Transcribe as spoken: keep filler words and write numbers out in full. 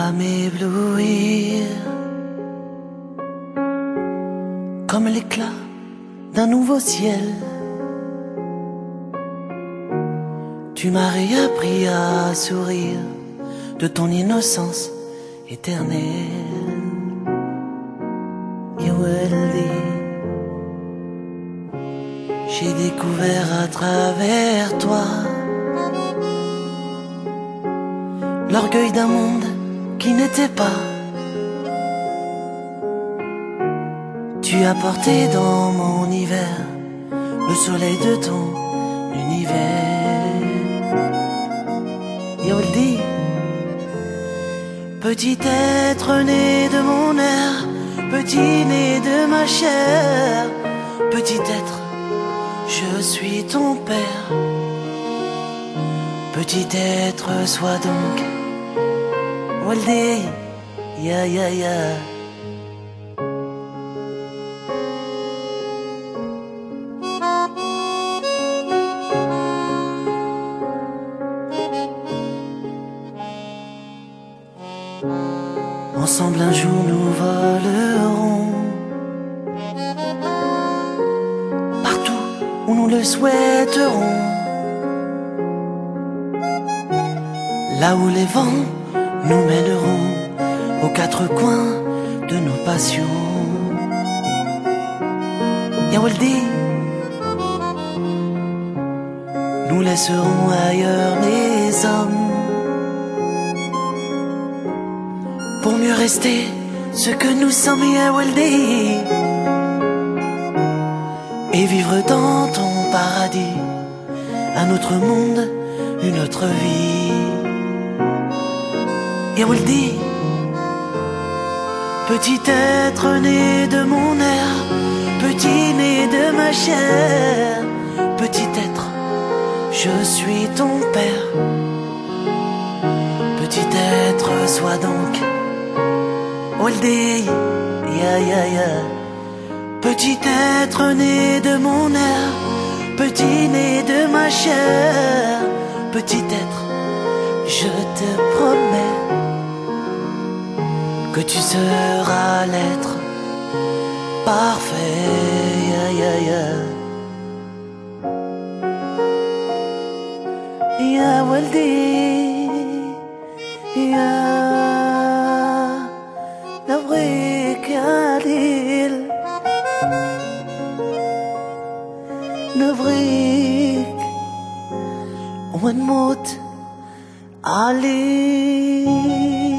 à m'éblouir comme l'éclat d'un nouveau ciel. Tu m'as réappris à sourire de ton innocence éternelle. Yawaldi, j'ai découvert à travers toi l'orgueil d'un monde qui n'était pas. Tu as porté dans mon hiver le soleil de ton univers. Yawaldi, petit être né de mon air, petit né de ma chair, petit être, je suis ton père. Petit être, sois donc Waldi, ya ya ya. Ensemble un jour nous volerons partout où nous le souhaiterons, là où les vents nous mèneront aux quatre coins de nos passions. Yawaldi, nous laisserons ailleurs les hommes pour mieux rester ce que nous sommes, Yawaldi, et vivre dans ton paradis un autre monde, une autre vie. Yawaldi, petit être né de mon air, petit né de ma chair, petit être, je suis ton père. Petit être, sois donc Waldi, ya ya ya. Petit être né de mon air, petit né de ma chair, petit être, je te promets que tu seras l'être parfait, ya ya ya. Ya Waldi, ya نبغيك يا ليل، نبغيك ونموت عليك.